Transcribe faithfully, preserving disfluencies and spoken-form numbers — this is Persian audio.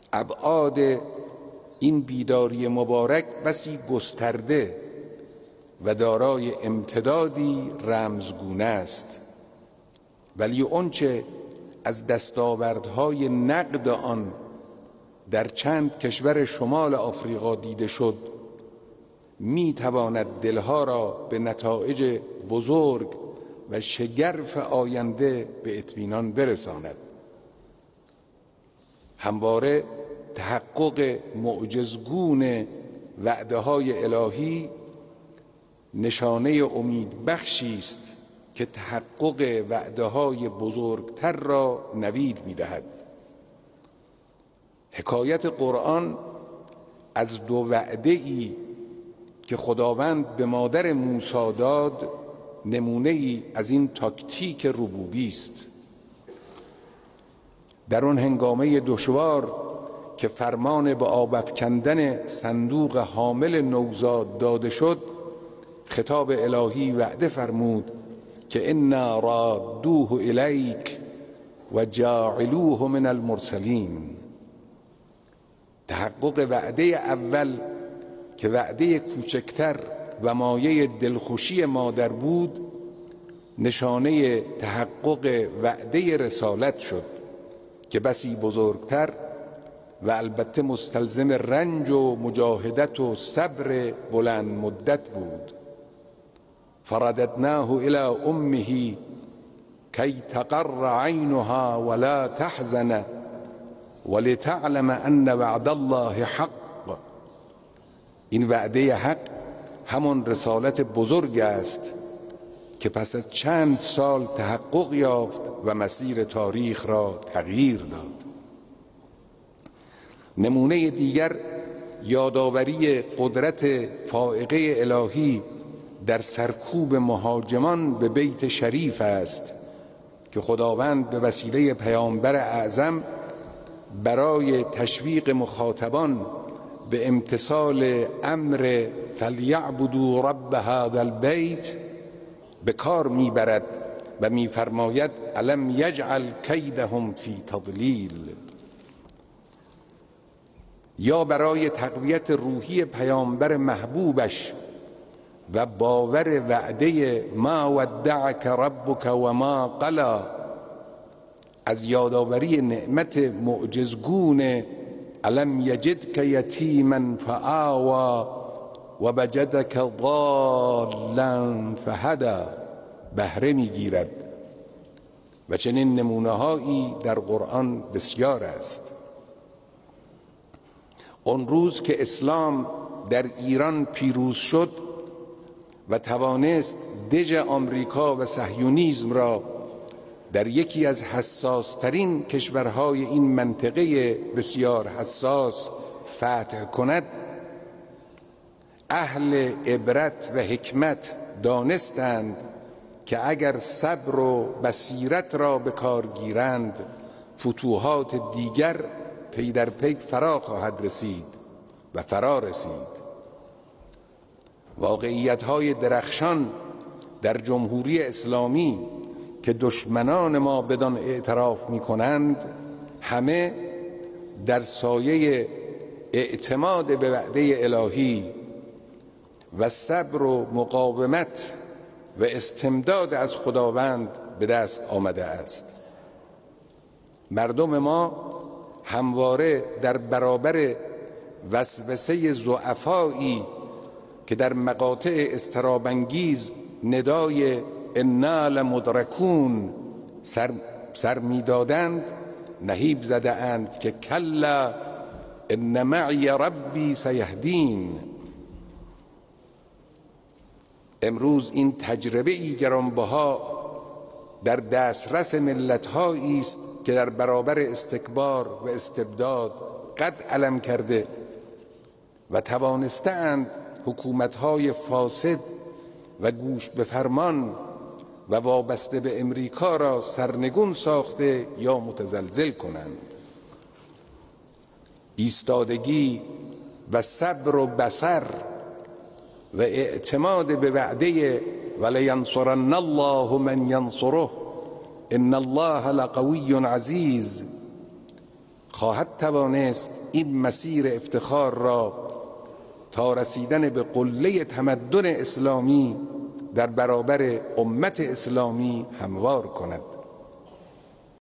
ابعاد این بیداری مبارک بسی گسترده و دارای امتدادی رمزگونه است، ولی آنچه از دستاوردهای نقد آن در چند کشور شمال آفریقا دیده شد می تواند دلها را به نتایج بزرگ و شگرف آینده به اطمینان برساند. همواره تحقق معجزگون وعده های الهی نشانه امید بخشی است که تحقق وعده های بزرگتر را نوید می دهد. حکایت قرآن از دو وعده ای که خداوند به مادر موسی داد نمونه ای از این تاکتیک ربوبی است. در آن هنگامه دشوار که فرمان به آب افکندن صندوق حامل نوزاد داده شد، خطاب الهی وعده فرمود که انا رادوه الیک و جاعلوه من المرسلین. تحقق وعده اول که وعده کوچکتر و مایه دلخوشی مادر بود، نشانه تحقق وعده رسالت شد که بسی بزرگتر و البته مستلزم رنج و مجاهدت و صبر بلند مدت بود. فرددناه الى امه کی تقر عینها ولا تحزن ولتعلم ان وعد الله حق. این وعده حق همان رسالت بزرگ است که پس از چند سال تحقق یافت و مسیر تاریخ را تغییر داد. نمونه دیگر یادآوری قدرت فائقه الهی در سرکوب مهاجمان به بیت شریف است که خداوند به وسیله پیامبر اعظم برای تشویق مخاطبان به امتثال امر فلیعبدوا رب هذا البیت به کار میبرد و میفرماید الم یجعل کیدهم فی تضلیل. یا برای تقویت روحی پیامبر محبوبش و باور وعده ما ودعک ربک و ما قلا، از یادآوری نعمت معجزگون الم یجدک یتیما فآوی و وجدک ضالا فهدی بهره میگیرد. و چنین نمونه هایی در قرآن بسیار است. آن روز که اسلام در ایران پیروز شد و توانست دژ آمریکا و صهیونیسم را در یکی از حساسترین کشورهای این منطقه بسیار حساس فتح کند، اهل عبرت و حکمت دانستند که اگر صبر و بصیرت را به کار گیرند فتوحات دیگر پی در پی فرا خواهد رسید و فرا رسید. واقعیت‌های درخشان در جمهوری اسلامی که دشمنان ما بدان اعتراف می‌کنند همه در سایه اعتماد به وعده الهی و صبر و مقاومت و استمداد از خداوند به دست آمده است. مردم ما همواره در برابر وسوسه ضعفایی که در مقاطع اضطراب‌انگیز ندای انا لمدرکون سر, سر می‌دادند نهیب زده اند که کلا ان معی ربی سیهدین. امروز این تجربه ای گرانبها در دسترس ملت‌هایی است که در برابر استکبار و استبداد قد علم کرده و توانستند حکومت‌های فاسد و گوش به فرمان و وابسته به امریکا را سرنگون ساخته یا متزلزل کنند. ایستادگی و صبر و بصر و اعتماد به وعده ولینصرن الله من ینصره ان الله لقوی عزیز خواهد توانست این مسیر افتخار را تا رسیدن به قله تمدن اسلامی در برابر امت اسلامی هموار کند.